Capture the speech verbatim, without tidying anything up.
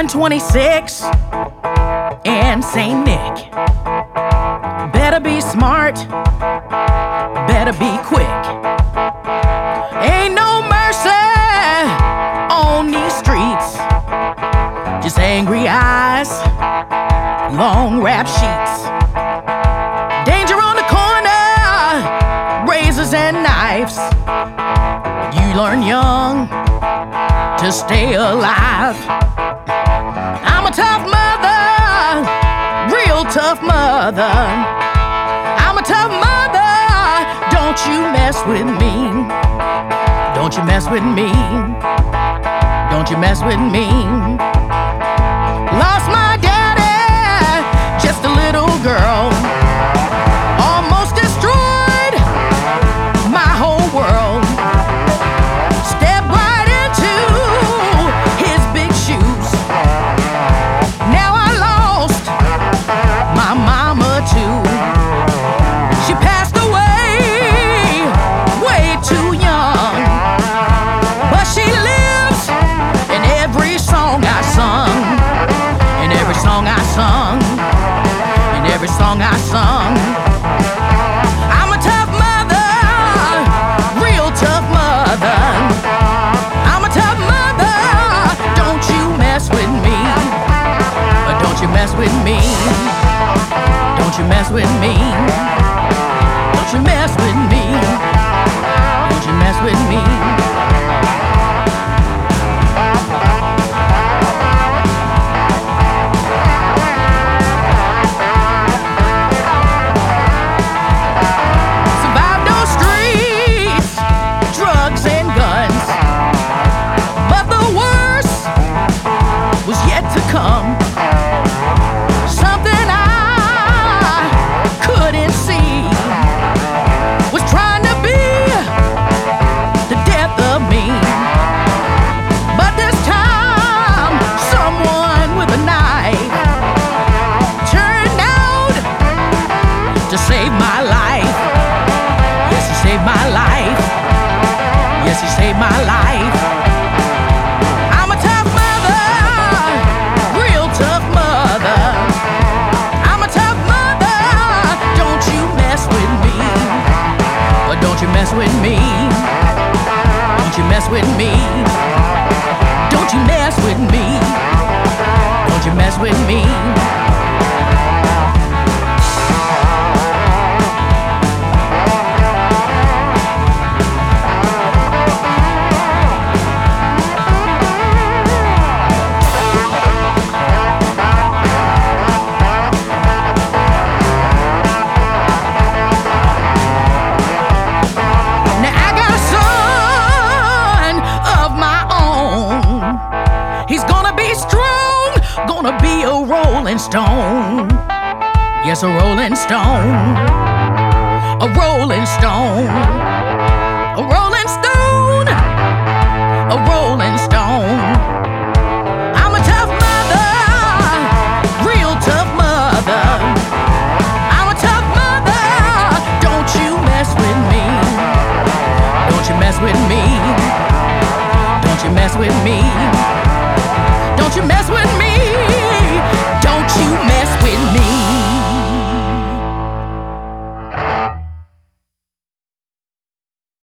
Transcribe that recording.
one twenty-six and Saint Nick. Better be smart, better be quick. Ain't no mercy on these streets, just angry eyes, long rap sheets. Danger on the corner, razors and knives. You learn young to stay alive. I'm a tough mother, real tough mother. I'm a tough mother, don't you mess with me. Don't you mess with me. Don't you mess with me. Lost my daddy, just a little girl. Almost destroyed my whole world. Stepped right into his big shoes. Now I lost my mama too. She passed away way too young, but she lives in every song I sung, in every song I sung, in every song I sung. I'm a tough mother, real tough mother. I'm a tough mother, don't you mess with me. Don't you mess with me. Don't you mess with me. Don't you mess with me. Don't you mess with me. Survived those streets, drugs and guns, but the worst was yet to come. Something I couldn't see was trying to be the death of me. But this time, someone with a knife turned out to save my life. Yes, he saved my life. Yes, he saved my life. I'm a tough mother, real tough mother. I'm a tough mother, don't you mess with me. Or don't you mess with me. Don't you mess with me. Don't you mess with me. Don't you mess with me. Now I got a son of my own. He's gonna be strong, gonna be a rolling stone. Yes, a rolling stone. A rolling stone. A rolling stone. A rolling stone. I'm a tough mother, real tough mother. I'm a tough mother, don't you mess with me. Don't you mess with me. Don't you mess with me. Don't you mess